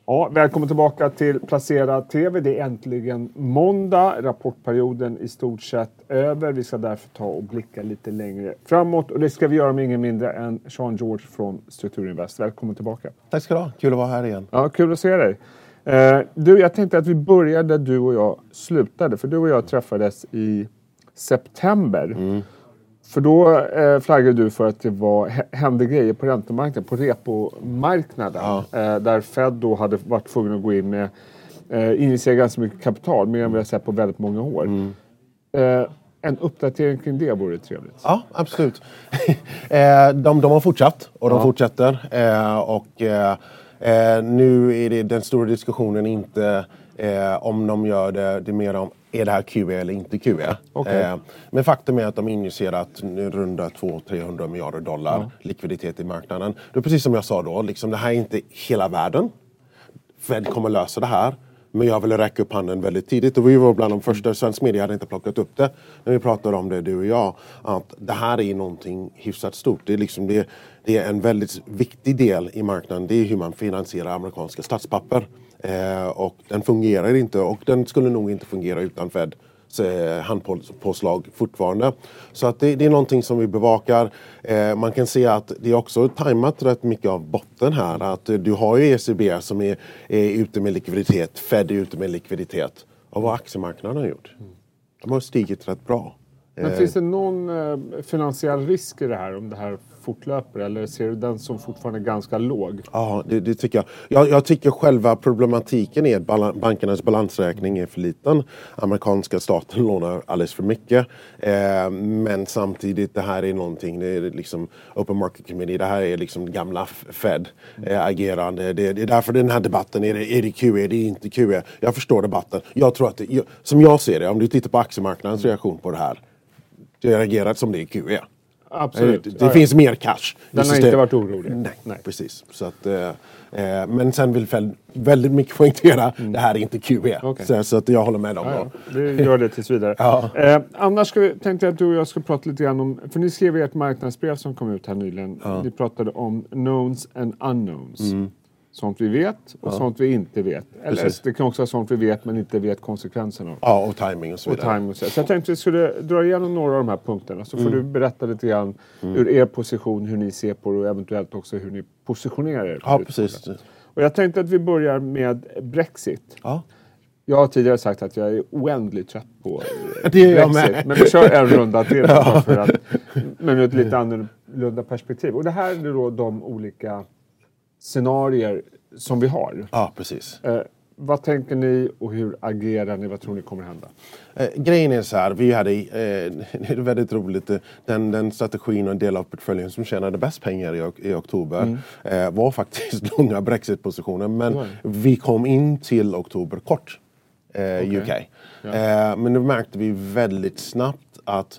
Ja, välkommen tillbaka till Placera TV. Det är äntligen måndag. Rapportperioden i stort sett över. Vi ska därför ta och blicka lite längre framåt. Och det ska vi göra med ingen mindre än Sean George från Strukturinvest. Välkommen tillbaka. Tack ska du ha. Kul att vara här igen. Ja, kul att se dig. Jag tänkte att vi började där du och jag slutade. För du och jag träffades i september. För då flaggade du för att det hände grejer på räntemarknaden, på repomarknaden. Ja. Där Fed då hade varit tvungen att gå in med initiera ganska mycket kapital, mer än vi har sett på väldigt många år. En uppdatering kring det vore trevligt. Ja, absolut. De har fortsatt och de fortsätter. Nu är det den stora diskussionen inte om de gör det är mer om är det här QE eller inte QE. Okay. Men faktum är att de injicerat runda 200-300 miljarder dollar likviditet i marknaden. Det är precis som jag sa då, liksom, det här är inte hela världen. Fed kommer lösa det här. Men jag ville räcka upp handen väldigt tidigt. Och vi var bland de första, svensk media hade inte plockat upp det. När vi pratade om det, du och jag. Att det här är någonting hyfsat stort. Det är en väldigt viktig del i marknaden. Det är hur man finansierar amerikanska statspapper. Och den fungerar inte. Och den skulle nog inte fungera utan Fed handpåslag fortfarande. Så att det är någonting som vi bevakar. Man kan se att det är också tajmat rätt mycket av botten här. Att du har ju ECB som är ute med likviditet. Fed är ute med likviditet. Och vad aktiemarknaden har gjort. De har stigit rätt bra. Men finns det någon finansiell risk i det här om det här fortlöper? Eller ser du den som fortfarande är ganska låg? Ja, det tycker jag. Jag tycker själva problematiken är att bankernas balansräkning är för liten. Amerikanska staten lånar alldeles för mycket. Men samtidigt, det här är någonting, det är liksom Open Market Committee, det här är liksom gamla Fed agerande. Det är därför den här debatten, är det QE, är det inte QE? Jag förstår debatten. Jag tror att, som jag ser det, om du tittar på aktiemarknadens reaktion på det här, det reagerat som det är QE. Absolut. Det finns mer cash. Den har inte varit orolig. Nej, precis. Så att, men sen vill Fed väldigt mycket poängtera det här är inte QE. Okay. Så att jag håller med dem. Det gör det tills vidare. Annars tänkte jag att du och jag ska prata lite grann om, för ni skrev ert marknadsbrev som kom ut här nyligen. Ni pratade om knowns and unknowns. Sånt vi vet och sånt vi inte vet. Eller det kan också vara sånt vi vet men inte vet konsekvenserna av. Ja, och timing och så vidare. Så jag tänkte att vi skulle dra igenom några av de här punkterna. Så får du berätta lite grann ur er position, hur ni ser på det och eventuellt också hur ni positionerar er. Ja, precis. Och jag tänkte att vi börjar med Brexit. Ja. Jag har tidigare sagt att jag är oändligt trött på Brexit. Men vi kör en runda till men med ett lite annorlunda perspektiv. Och det här är då de olika scenarier som vi har. Ja, precis. Vad tänker ni och hur agerar ni? Vad tror ni kommer hända? Grejen är så här, vi hade, det är väldigt roligt, den strategin och en del av portföljen som tjänade bäst pengar i oktober var faktiskt långa Brexit-positioner. Men vi kom in till oktober kort UK. Men nu märkte vi väldigt snabbt att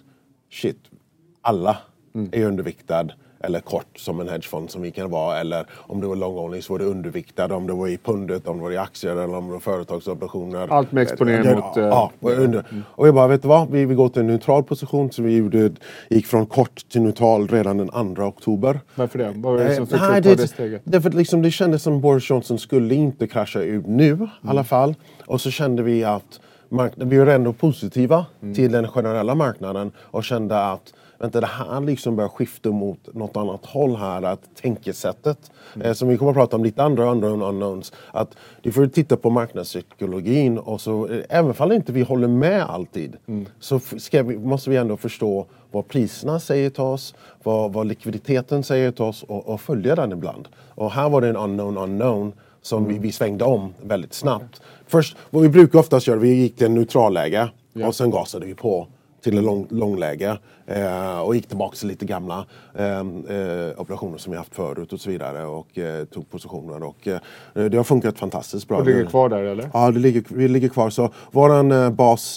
alla är underviktad. Eller kort som en hedgefond som vi kan vara. Eller om det var long only så var det underviktad. Om det var i pundet, om det var i aktier eller om det var företagsobligationer. Allt med exponering mot... Och jag bara, vet du vad? Vi går till en neutral position. Så vi gick från kort till neutral redan den 2 oktober. Varför det? Vad var det som fick ta det steget? Därför liksom, det kändes som Boris Johnson skulle inte krascha ut nu i alla fall. Och så kände vi att vi var ändå positiva till den generella marknaden. Och kände att det här liksom börjar skifta mot något annat håll här, att tänkesättet som vi kommer att prata om lite andra unknowns, att du får titta på marknadspsykologin och så, även om inte vi håller med alltid så måste vi ändå förstå vad priserna säger till oss, vad likviditeten säger till oss och följa den ibland. Och här var det en unknown som vi svängde om väldigt snabbt. Först, vad vi brukar oftast göra, vi gick till en neutral läge och sen gasade vi på till en långläge och gick tillbaka till lite gamla operationer som vi haft förut och så vidare och tog positioner och det har funkat fantastiskt bra. Och ligger kvar där eller? Ja, vi ligger kvar. Så våran bas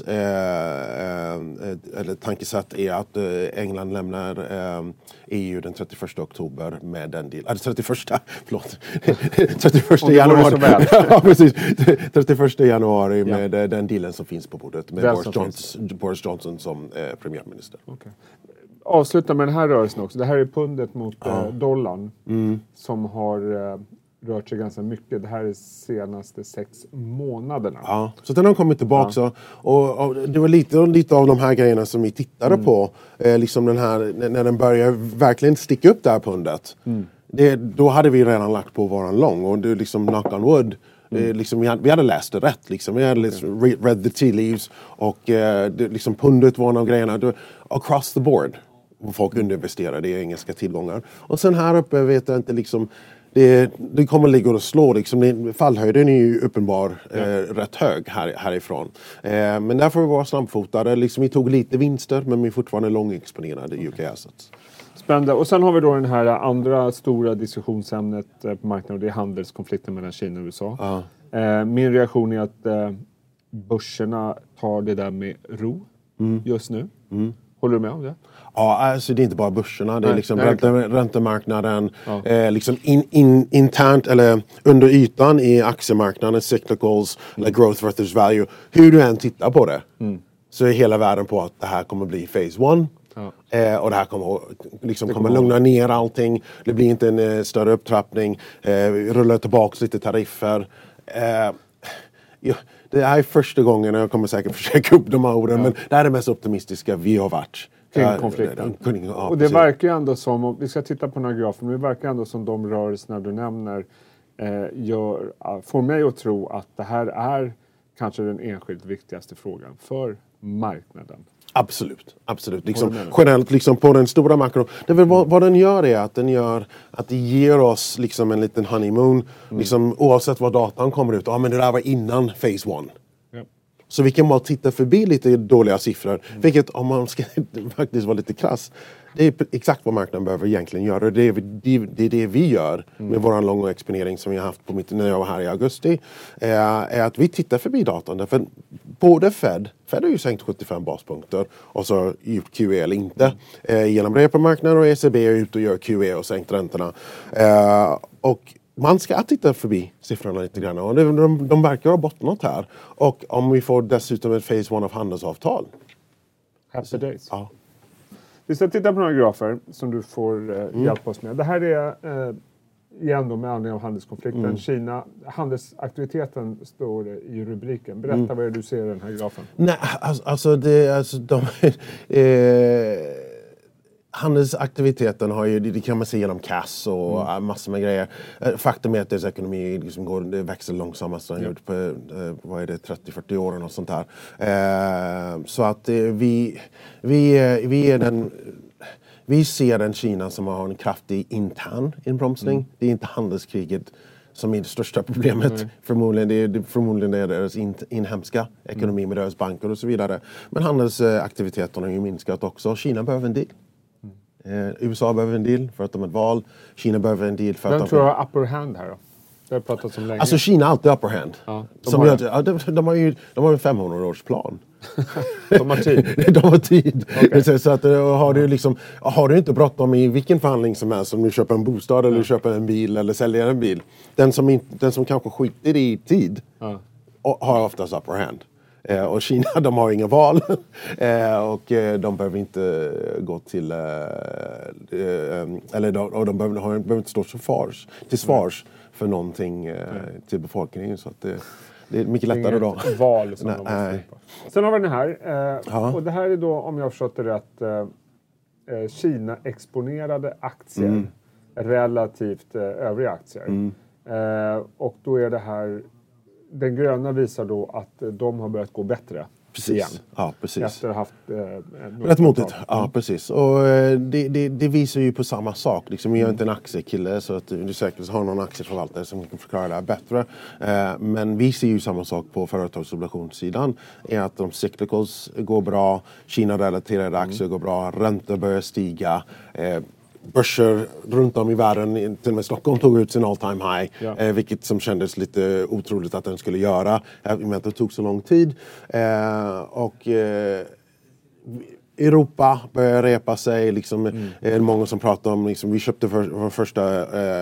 eller tankesätt är att England lämnar EU den 31 oktober med den deal. 31 januari. Ja, precis. 31 januari med den dealen som finns på bordet med Boris Johnson som premiärminister. Okay. Avsluta med den här rörelsen också. Det här är pundet mot dollarn som har rört sig ganska mycket. Det här är senaste 6 månaderna. Ja, så den har kommit tillbaka. Och det var lite av de här grejerna som vi tittade på. Liksom den här, när den börjar verkligen sticka upp det här pundet. Då hade vi redan lagt på våran lång. Och det liksom knock on wood. Liksom, vi hade läst det rätt. Liksom. Vi hade liksom read the tea leaves. Och liksom pundet var en av grejerna. Across the board. Folk underinvesterade i engelska tillgångar. Och sen här uppe vet jag inte liksom. Det kommer ligga och slå liksom. Fallhöjden är ju uppenbar rätt hög härifrån. Men där får vi vara snabbfotade. Liksom, vi tog lite vinster men vi är fortfarande långexponerade i UK Assets. Spännande. Och sen har vi då den här andra stora diskussionsämnet på marknaden. Det är handelskonflikten mellan Kina och USA. Min reaktion är att börserna tar det där med ro just nu. Håller du med om det? Ja, alltså det är inte bara börserna. Det är liksom räntemarknaden. Liksom internt eller under ytan i aktiemarknaden, cyclicals, eller growth versus value. Hur du än tittar på det så är hela världen på att det här kommer bli phase 1. Och det här kommer lugna ner allting. Det blir inte en större upptrappning. Vi rullar tillbaka lite tariffer. Det här är första gången, jag kommer säkert försöka upp de här orden, men det här är det mest optimistiska vi har varit. Kring konflikten. Och det verkar ju ändå som, om vi ska titta på några grafer, men det verkar ändå som de rörelserna du nämner får mig att tro att det här är kanske den enskilt viktigaste frågan för marknaden. Absolut. Liksom, generellt liksom på den stora makron. Vad den gör är att den gör att det ger oss liksom en liten honeymoon. Liksom, oavsett vad datan kommer ut. Men det där var innan phase 1. Så vi kan bara titta förbi lite dåliga siffror. Vilket om man ska faktiskt vara lite krass. Det är exakt vad marknaden behöver egentligen göra. Det är det vi gör med våran långa exponering som vi har haft på när jag var här i augusti. Är att vi tittar förbi datan. Därför både Fed har ju sänkt 75 baspunkter och så gjort QE eller inte. Genom repomarknaden och ECB är ute och gör QE och sänkt räntorna. Och man ska titta förbi siffrorna lite grann. Och de verkar ha bottnat här. Och om vi får dessutom ett phase 1 av handelsavtal. Happy days. Ja. Vi ska titta på några grafer som du får hjälpa oss med. Det här är igen då med anledning av handelskonflikten. Kina, handelsaktiviteten står det i rubriken. Berätta vad du ser i den här grafen. Nej, handelsaktiviteten har ju, det kan man se genom CAS och massor med grejer. Faktum är att deras ekonomi liksom det växer långsammast än gjort på 30-40 år och sånt där. Så att vi ser den Kina som har en kraftig intern inbromsning. Det är inte handelskriget som är det största problemet. Förmodligen är deras inhemska ekonomi med deras banker och så vidare. Men handelsaktiviteten har ju minskat också. Kina behöver en deal. USA behöver en deal för att de har ett val. Kina behöver en deal för att de tror jag har upper hand här då? Det har pratat om länge. Alltså Kina har alltid upper hand. Ja, de har ju en 500-årsplan. De har tid. De har tid. Okay. Så att har du inte bråttom i vilken förhandling som helst, om du köper en bostad eller köper en bil eller säljer en bil. Den som kanske skiter i tid har oftast upper hand. Och Kina, de har inga val och de behöver inte gå till de behöver inte stå till svars för någonting till befolkningen, så att det är mycket lättare då. Val som de måste. Sen har vi den här och det här är då, om jag har förstått det rätt, Kina exponerade aktier relativt övriga aktier. Och då är det här, den gröna visar då att de har börjat gå bättre. Igen. Ja, precis. Efter att ha haft rätt motigt. Ja, precis. Och det visar ju på samma sak. Liksom, jag är inte en aktiekille, så att du säkert har någon aktieförvaltare som kan förklara det här bättre. Men vi ser ju samma sak på företagsobligationssidan. Är att de cyclicals går bra, Kina-relaterade aktier går bra, räntor börjar stiga. Börser runt om i världen, till och med Stockholm tog ut sin all time high, vilket som kändes lite otroligt att den skulle göra, men att det tog så lång tid. Europa börjar repa sig, liksom, många som pratar om, liksom, vi köpte vår första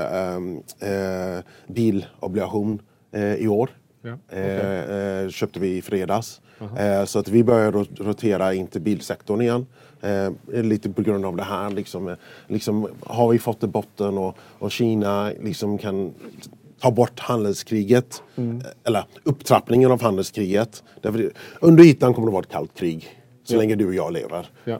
bilobligation i år. Köpte vi i fredags. Så att vi börjar rotera in till bilsektorn igen. Lite på grund av det här. Liksom har vi fått i botten och Kina liksom kan ta bort handelskriget, eller upptrappningen av handelskriget. Därför under ytan kommer det vara ett kallt krig. Så länge du och jag lever. Ja.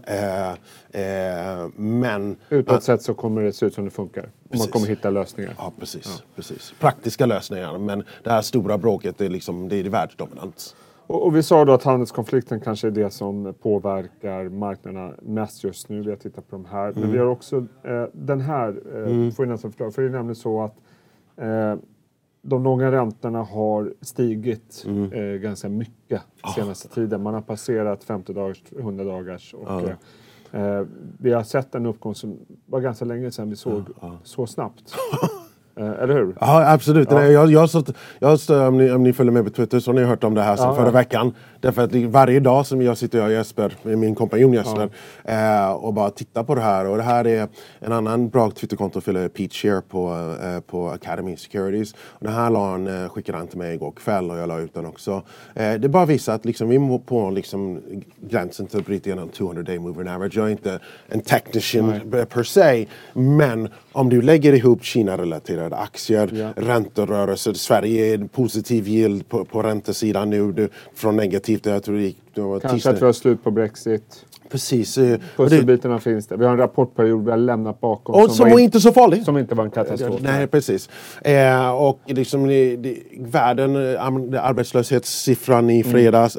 Men... Utåt sett så kommer det se ut som det funkar. Och man kommer hitta lösningar. Ja, precis. Praktiska lösningar. Men det här stora bråket är liksom, det är världsdominans. Och vi sa då att handelskonflikten kanske är det som påverkar marknaderna mest just nu. Vi har tittat på de här. Men vi har också den här, får jag nästan förklara. För det är nämligen så att de långa räntorna har stigit ganska mycket senaste tiden. Man har passerat 50 dagars, 100 dagars. Och vi har sett en uppgång som var ganska länge sedan vi såg så snabbt. Eller hur? Ja, absolut. Ja. Om ni följer med på Twitter så har ni hört om det här sedan förra veckan. Därför att varje dag som jag sitter och Jesper, med min kompanjon Jesper, och bara tittar på det här. Och det här är en annan bra Twitterkonto för Pete Share på Academy Securities. Och den här skickade han till mig igår kväll och jag la ut den också. Det bara visar att liksom, vi är på liksom, gränsen till att bryta igenom 200-day moving average. Jag är inte en technician per se, men om du lägger ihop Kina-relaterade aktier, ränterörelser, Sverige är en positiv yield på räntesidan nu, från negativt. Jag tror det var kanske att vi har slut på Brexit. Precis. Pusselbitarna finns det. Vi har en rapportperiod vi har lämnat bakom. Och som var inte så farlig. Som inte var en katastrof. Nej, precis. Och liksom världen, arbetslöshetssiffran i fredags,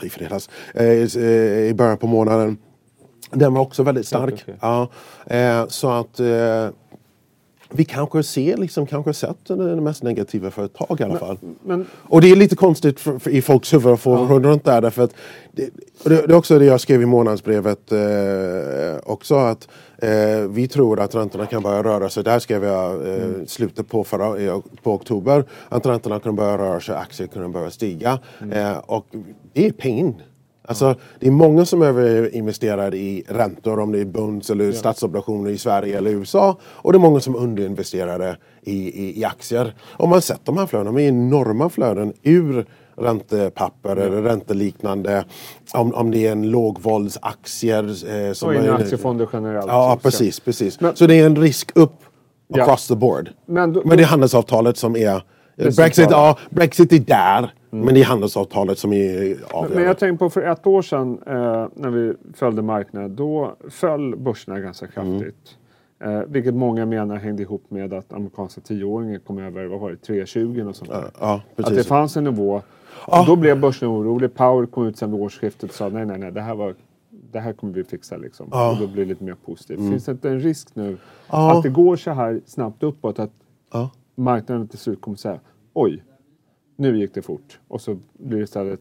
i början på månaden, den var också väldigt stark. Ja, så att vi kanske sett det mest negativa för ett tag i alla fall. Och det är lite konstigt i folks huvud att få runt där. Därför att det är också det jag skrev i månadsbrevet också. Att vi tror att räntorna kan börja röra sig. Där skrev jag slutet på oktober. Att räntorna kan börja röra sig, aktier kan börja stiga. Och det är pain. Alltså, det är många som överinvesterar i räntor, om det är bonds eller statsobligationer i Sverige eller USA. Och det är många som underinvesterade i aktier. Om man sett de här flödena, de är enorma flöden ur räntepapper eller ränteliknande. Om det är en lågvåldsaktier. Som och in aktiefonder generellt. Ja, precis. Så det är en risk upp across the board. Men det är handelsavtalet som är... Brexit är där. Men det är handelsavtalet som är avgörande. Men jag tänker på för ett år sedan när vi följde marknaden. Då föll börserna ganska kraftigt. Vilket många menar hängde ihop med att amerikanska 10-åringen kom över 3,20 och sånt där. Att det fanns en nivå. Då blev börsen orolig. Powell kom ut sen vid årsskiftet och sa nej, det här kommer vi fixa liksom. Och då blir det lite mer positivt. Finns det inte en risk nu att det går så här snabbt uppåt att marknaden till slut kommer säga oj, nu gick det fort. Och så blir det istället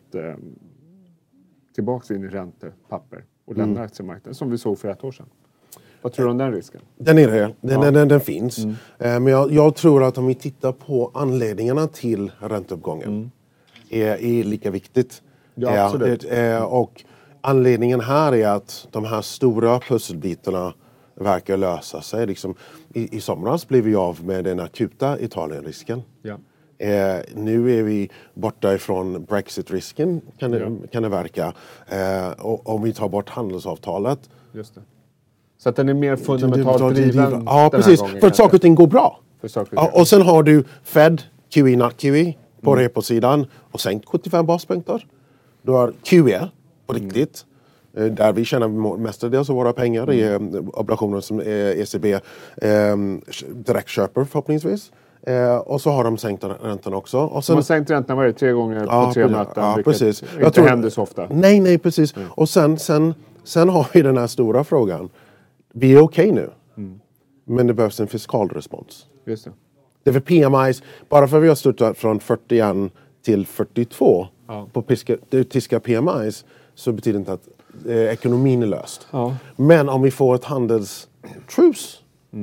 tillbaka in i räntepapper och lämnar aktiemarknaden som vi såg för ett år sedan. Vad tror du om den risken? Den är det. Den finns. Men jag tror att om vi tittar på anledningarna till ränteuppgången är lika viktigt. Ja, absolut. Och anledningen här är att de här stora pusselbitarna verkar lösa sig. Liksom, i somras blev vi av med den akuta Italien-risken. Ja. Nu är vi borta ifrån Brexit-risken kan det verka. Och om vi tar bort handelsavtalet. Just det. Så att den är mer fundamentalt driven. Ja, precis. För att saker och ting går bra. Och sen har du Fed, QE, not QE på reposidan och sänkt 75 baspunkter. Du har QE på riktigt. Där vi tjänar mestadels av våra pengar i obligationer som ECB direkt köper förhoppningsvis. Och så har de sänkt räntan också. Och sen, de har sänkt räntan varje 3 gånger på 3 möten. Precis. Inte händer så ofta. Nej, precis. Och sen har vi den här stora frågan. Vi är okej nu. Men det behövs en fiskal respons. Just det. Det är för PMIs, bara för att vi har störtat från 41 till 42 på tyska PMIs, så betyder det inte att ekonomin är löst. Men om vi får ett handelstrus,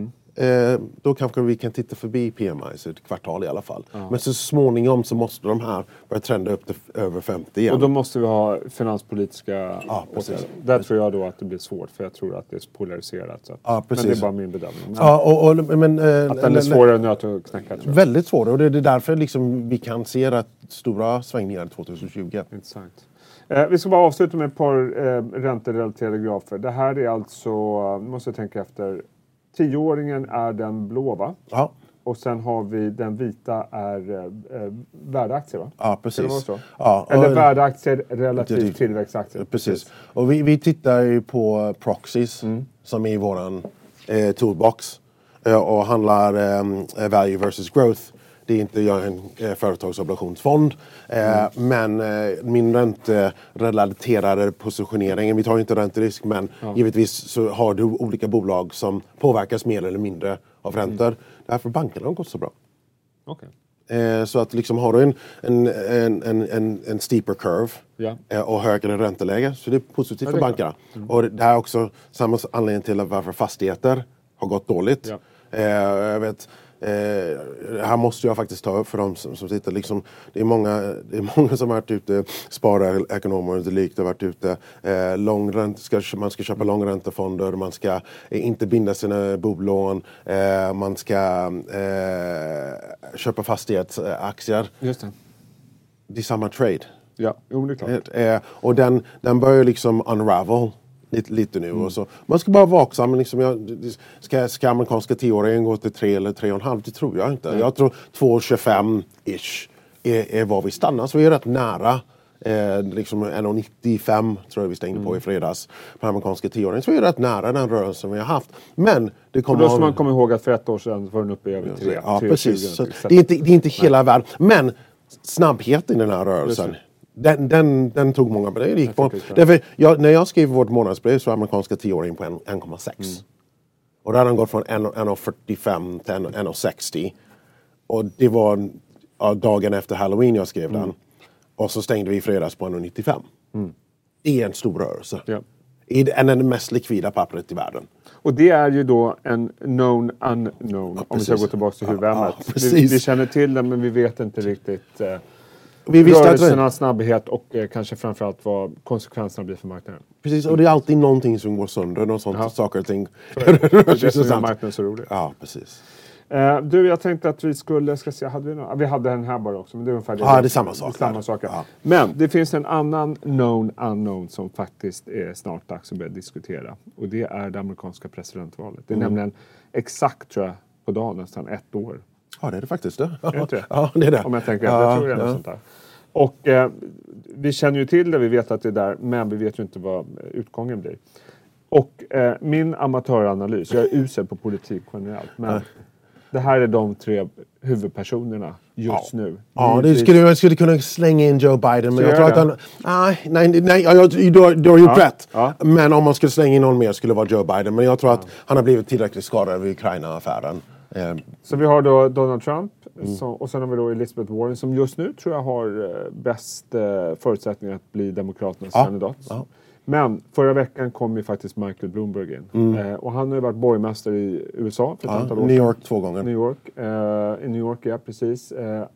då kanske vi kan titta förbi PMIs ett kvartal i alla fall. Men så småningom så måste de här börja trenda upp till över 50 igen. Och då måste vi ha finanspolitiska åtgärder. Där tror jag då att det blir svårt, för jag tror att det är polariserat. Så att, men det är bara min bedömning. Att den är svårare nöt att knäcka, tror jag. Väldigt svår, och det är därför liksom vi kan se rätt stora svängningar 2020. Intressant. Vi ska bara avsluta med ett par ränterelaterade grafer. Det här är alltså, måste jag tänka efter, 10-åringen är den blå, va? Ja. och sen har vi den vita är värdeaktier, va? Ja, precis. Kan det vara så? Ja, eller värdeaktier relativt tillväxtaktier. Precis. Och vi tittar ju på proxies som är våran toolbox och handlar value versus growth. Det är inte jag en företagsobligationsfond. Men min ränterelaterade positionering, vi tar inte ränterisk, men givetvis så har du olika bolag som påverkas mer eller mindre av räntor. Därför bankerna har gått så bra. Okay. Så att liksom har du en steeper curve och högre ränteläge, så det är positivt för bankerna. Och det här är också samma anledning till varför fastigheter har gått dåligt. Jag vet, här måste jag faktiskt ta upp för dem som sitter liksom, det är många som har varit ute, sparare, ekonomer och likt har varit ute, man ska köpa långräntefonder, man ska inte binda sina bolån, man ska köpa fastighetsaktier. Just det. Det är samma trade. Ja, det är klart. Och den börjar liksom unravel lite nu. Och så. Man ska bara vara vaksam. Liksom, ska amerikanska 10-åringen gå till 3 eller 3,5? Det tror jag inte. Jag tror 2,25-ish är var vi stannar. Så vi är rätt nära. Liksom 1,95 tror jag vi stängde på i fredags. På amerikanska 10-åringen. Så vi är rätt nära den rörelsen vi har haft. Men det kommer... Och då ska man komma ihåg att för 1 år sedan var den uppe i över 3. Ja, precis. Så det är inte hela världen. Men snabbheten i den här rörelsen. Den tog många, men det gick på. När jag skrev vårt månadsbrev så var amerikanska 10-åringen på 1,6. Och där hade den gått från 1,45 till 1,60. Och det var dagen efter Halloween jag skrev den. Och så stängde vi i fredags på 1,95. Det är en stor rörelse. Ja. Det är den mest likvida pappret i världen. Och det är ju då en known unknown, om vi ska gå tillbaka till huvudämnet. Vi känner till den, men vi vet inte riktigt rörelsernas snabbhet och kanske framförallt vad konsekvenserna blir för marknaden. Precis, och det är alltid någonting som går sönder, någon sånt saker och ting. Det är marknaden så roligt. Ja, precis. Du, jag tänkte att vi skulle, vi hade den här bara också, men det är ungefär det är samma sak. Samma sak. Ja. Men det finns en annan known unknown som faktiskt är snart dags att börja diskutera. Och det är det amerikanska presidentvalet. Det är nämligen exakt, tror jag, på dagen nästan 1 år. Ja, det är det faktiskt. Det. Ja, det är det. Om jag tänker jag tror det är något sånt där. Och vi känner ju till det, vi vet att det är där, men vi vet ju inte vad utgången blir. Och min amatöranalys, jag är usel på politik generellt, men det här är de 3 huvudpersonerna just nu. Ja, jag skulle kunna slänga in Joe Biden, men jag tror att han... Nej, du har gjort rätt. Ja. Men om man skulle slänga in någon mer skulle det vara Joe Biden. Men jag tror att han har blivit tillräckligt skadad över Ukraina-affären. Så vi har då Donald Trump och sen har vi då Elizabeth Warren som just nu tror jag har bäst förutsättningar att bli demokraternas kandidat. Ja. Men förra veckan kom ju faktiskt Michael Bloomberg in. Och han har ju varit borgmästare i USA för ett antal år sedan. New York 2 gånger. I New York, ja precis.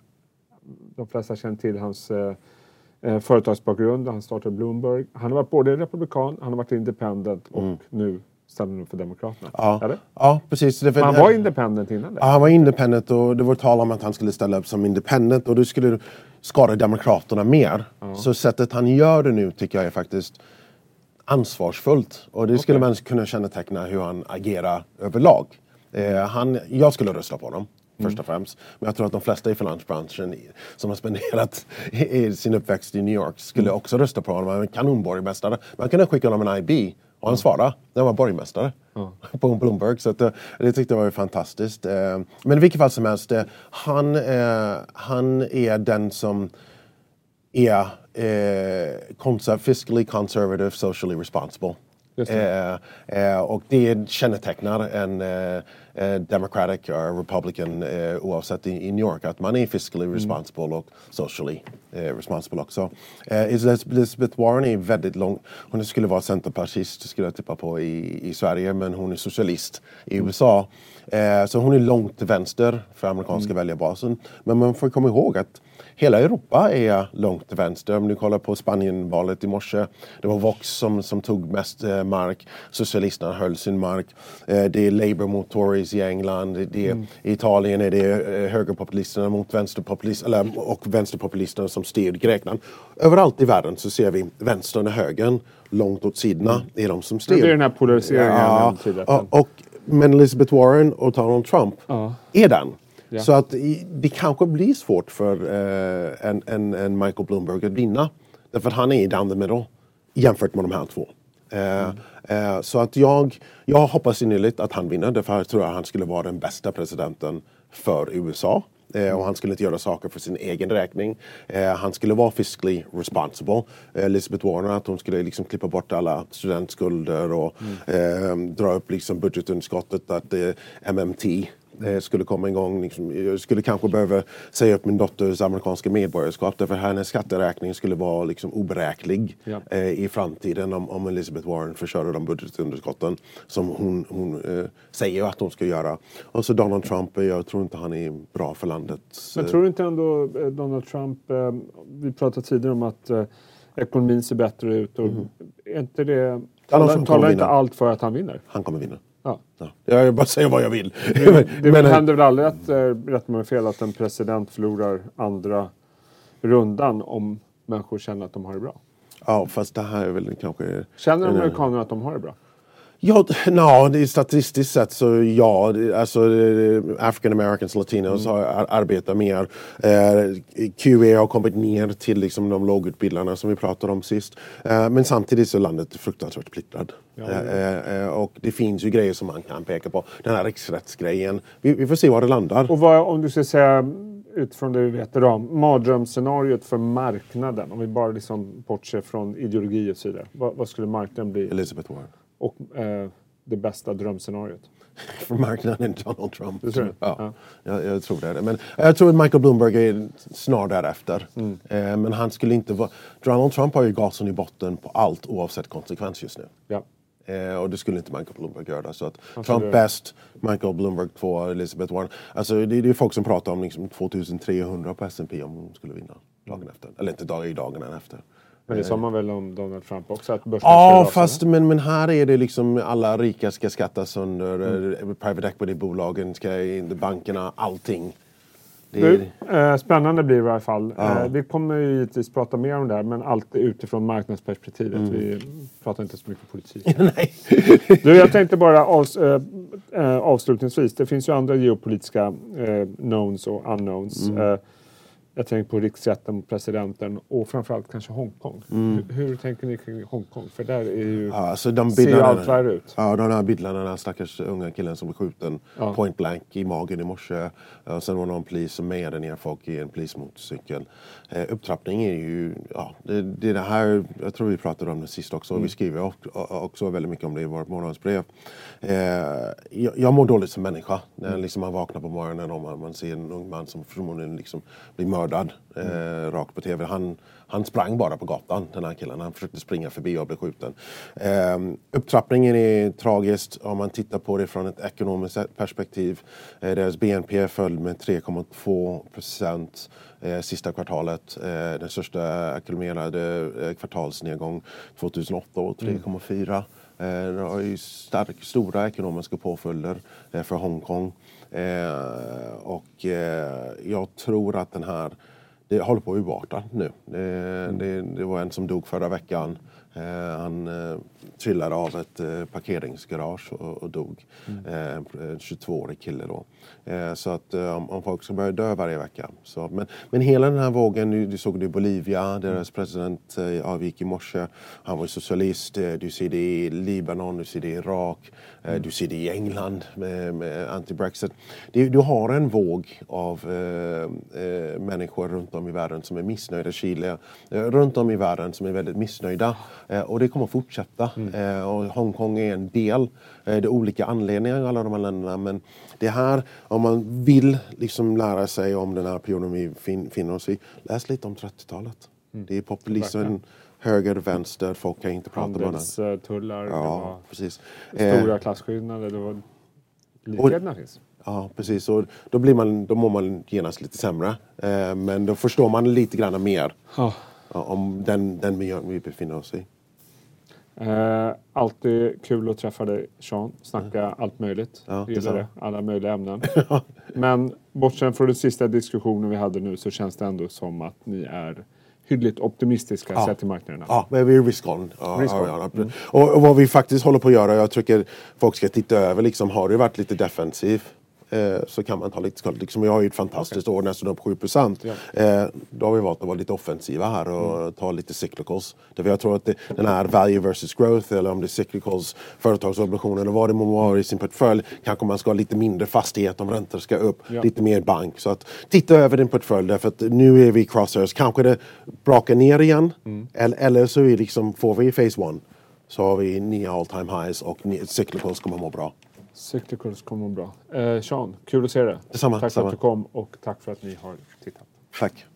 De flesta känner till hans företagsbakgrund. Han startade Bloomberg. Han har varit både republikan, han har varit independent och nu ställer han för Demokraterna. Ja, precis. Han var independent innan det. Ja, han var independent och det var tal om att han skulle ställa upp som independent och det skulle skada Demokraterna mer. Så sättet han gör det nu tycker jag är faktiskt ansvarsfullt. Och det skulle man kunna känneteckna hur han agerar överlag. Jag skulle rösta på honom. Först och främst. Men jag tror att de flesta i finansbranschen som har spenderat sin uppväxt i New York skulle också rösta på honom. Han är en kanonborgmästare. Man kunde skicka honom en IB och han svarade. Han var borgmästare på Bloomberg. Så att, det tyckte jag var fantastiskt. Men i vilket fall som helst, han är den som är fiscally conservative, socially responsible. Och det kännetecknar en Democratic och Republican oavsett i New York att man är fiscally responsible och socially responsible också. Elizabeth Warren är väldigt lång. Hon skulle vara centerpartist skulle jag tippa på i Sverige, men hon är socialist i USA. Så hon är långt till vänster för amerikanska väljarbasen. Men man får komma ihåg att hela Europa är långt till vänster. Om du kollar på Spanienvalet i morse. Det var Vox som tog mest mark. Socialisterna höll sin mark. Det är Labour mot Tories i England. I Italien är det högerpopulisterna mot vänsterpopulisterna. Och vänsterpopulisterna som styr Grekland. Överallt i världen så ser vi vänstern och högern långt åt sidorna. Det är de som styr. Det är den här polariseringen. Men Elizabeth Warren och Donald Trump är den. Ja. Så att det kanske blir svårt för en Michael Bloomberg att vinna. Därför att han är down the middle jämfört med de här två. Så att jag hoppas innerligt att han vinner. Därför tror jag att han skulle vara den bästa presidenten för USA. Och han skulle inte göra saker för sin egen räkning. Han skulle vara fiscally responsible. Elizabeth Warren, att hon skulle liksom klippa bort alla studentskulder och dra upp liksom budgetunderskottet, att MMT skulle komma igång. Liksom, jag skulle kanske behöva säga upp min dotters amerikanska medborgarskap, därför hennes skatteräkning skulle vara liksom oberäklig i framtiden om Elizabeth Warren försörjer de budgetunderskotten som hon säger att hon ska göra. Och så Donald Trump, jag tror inte han är bra för landet. Men tror du inte ändå Donald Trump, vi pratade tidigare om att ekonomin ser bättre ut och är inte det, talar inte allt för att han vinner? Han kommer vinna. Ja. Jag bara säger vad jag vill. Det händer väl aldrig att, rätt med fel, att en president förlorar andra rundan om människor känner att de har det bra? Ja, fast det här är väl kanske... Känner amerikanerna att de har det bra? Ja, det är statistiskt sett så ja, alltså African Americans, Latinos arbetar mer. QA har kommit ner till liksom de lågutbildarna som vi pratade om sist. Men samtidigt så är landet fruktansvärt splittrad. Och det finns ju grejer som man kan peka på. Den här riksrättsgrejen. Vi får se var det landar. Och vad, om du ska säga utifrån det vi vet idag, mardrömsscenariot för marknaden, om vi bara liksom bortser från ideologi och så vidare. Vad skulle marknaden bli? Elizabeth Warren. Och det bästa drömscenariot? För marknaden är Donald Trump. Du tror det? Ja. Jag tror det. Men jag tror att Michael Bloomberg är snart därefter. Men han skulle inte vara... Donald Trump har ju gasen i botten på allt oavsett konsekvens just nu. Ja. Och det skulle inte Michael Bloomberg göra. Så att Trump bäst, Michael Bloomberg 2, Elizabeth Warren. Alltså det är folk som pratar om liksom 2300 på S&P om hon skulle vinna dagen efter. Eller inte dagen efter. Men det sa man väl om Donald Trump också? Att ja, fast men här är det liksom alla rika ska skattas under private equity-bolagen, ska in bankerna, allting. Spännande blir det i alla fall. Vi kommer ju givetvis prata mer om det här, men alltid utifrån marknadsperspektivet. Vi pratar inte så mycket politik. Nej. Jag tänkte bara avslutningsvis, det finns ju andra geopolitiska knowns och unknowns. Jag tänker på riksrätten, presidenten och framförallt kanske Hongkong. Hur tänker ni kring Hongkong? För där är ju, ser allt värre ut. Ja, de här bilderna, den här stackars unga killen som blev skjuten point blank i magen i morse. Sen var det någon polis som mejade ner folk i en polismotorcykel. Upptrappning är ju, det här, jag tror vi pratade om det sist också. Vi skriver också väldigt mycket om det i vårt månadsbrev. Jag mår dåligt som människa. När liksom man vaknar på morgonen och man ser en ung man som förmodligen liksom blir mördad rakt på tv. Han sprang bara på gatan, den här killen. Han försökte springa förbi och blev skjuten. Upptrappningen är tragiskt om man tittar på det från ett ekonomiskt perspektiv. Deras BNP föll med 3,2% sista kvartalet. Den största ackumulerade kvartalsnedgång 2008 och 3,4%. Det har ju stora ekonomiska påföljder för Hongkong. Och jag tror att det håller på att urarta nu. Det var en som dog förra veckan. Han trillade av ett parkeringsgarage och dog. En 22-årig kille då. Så att om folk ska börja dö varje vecka. Så, men hela den här vågen, du såg det i Bolivia, deras president avgick i morse. Han var socialist. Du ser det i Libanon, du ser det i Irak. Du ser det i England med anti-Brexit. Du har en våg av människor runt om i världen som är missnöjda. Chile, runt om i världen som är väldigt missnöjda. Och det kommer att fortsätta. Och Hongkong är en del. Det är olika anledningar i alla de här länderna. Men det här, om man vill liksom lära sig om den här perioden vi finner oss i, läs lite om 30-talet. Det är populismen, höger, vänster, folk kan inte prata med varandra. Tullar, ja, precis. Stora klasskillnader, det var likheterna finns. Ja, precis. Och då mår man genast lite sämre. Men då förstår man lite grann mer om den miljön vi befinner oss i. Alltid kul att träffa dig, Sean. Snacka allt möjligt. Gillar det. Alla möjliga ämnen. Men bortsett från den sista diskussionen vi hade nu så känns det ändå som att ni är hyggligt optimistiska sett till marknaderna. Ja, men vi är risk-on. Och vad vi faktiskt håller på att göra, jag tycker folk ska titta över, liksom, har det varit lite defensiv så kan man ta lite skuld. Liksom jag har ju ett fantastiskt år, nästan upp 7%. Då har vi valt att vara lite offensiva här och ta lite cyclicals. Därför jag tror att den här value versus growth, eller om det är cyclicals, företagsobligationer eller vad det må vara i sin portfölj, kanske man ska ha lite mindre fastighet om räntor ska upp, lite mer bank. Så att titta över din portfölj, därför att nu är vi crosshairs. Kanske det brakar ner igen, eller så är liksom, får vi phase 1. Så har vi nya all time highs och cyclicals kommer må bra. Cyclicals kommer må bra. Sean, kul att se dig. Detsamma. Tack för att du kom och tack för att ni har tittat. Tack.